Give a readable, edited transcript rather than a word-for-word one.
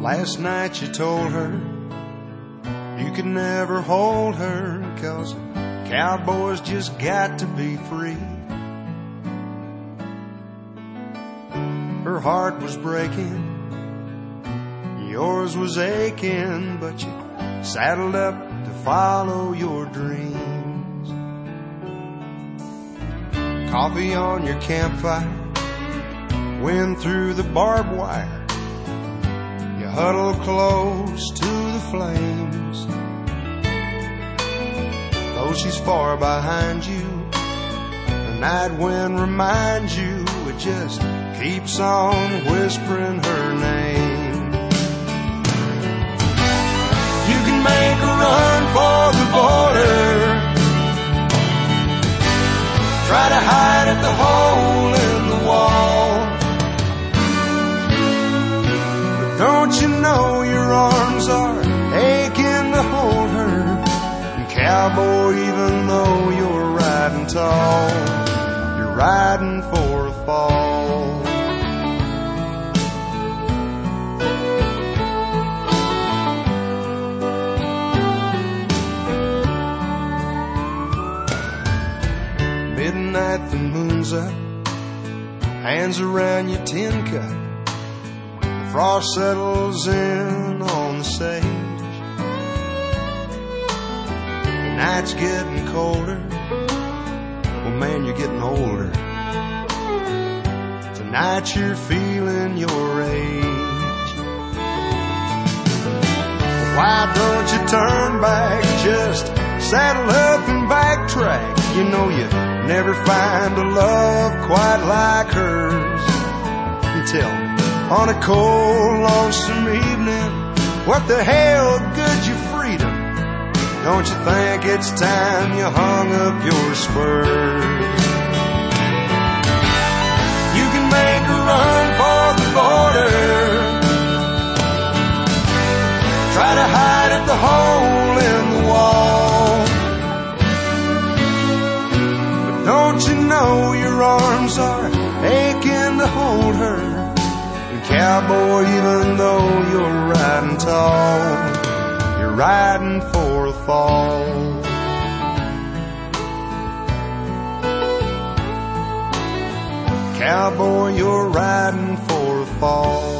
Last night you told her you could never hold her, 'cause cowboys just got to be free. Her heart was breaking, yours was aching, but you saddled up to follow your dreams. Coffee on your campfire, wind through the barbed wire. You huddle close to the flames. Though she's far behind you, the night wind reminds you it just keeps on whispering her name. You can make a run for the border, try to hide at the hole in the wall, but don't you know your arms are aching to hold her? And cowboy, even though you're riding tall, you're riding for a fall. Midnight, the moon's up, hands around your tin cup. The frost settles in on the sage. The night's getting colder. Well, man, you're getting older. Tonight you're feeling your age. Why don't you turn back, just saddle up and backtrack? You know you never find a love quite like hers. And tell me, on a cold, lonesome evening, what the hell good's your freedom? Don't you think it's time you hung up your spurs? You can make a run for the border, try to hide at the hole in the wall, but don't you know your arms are aching to hold her? And cowboy, even though you're riding tall, you're riding for a fall. Cowboy, you're riding for a fall.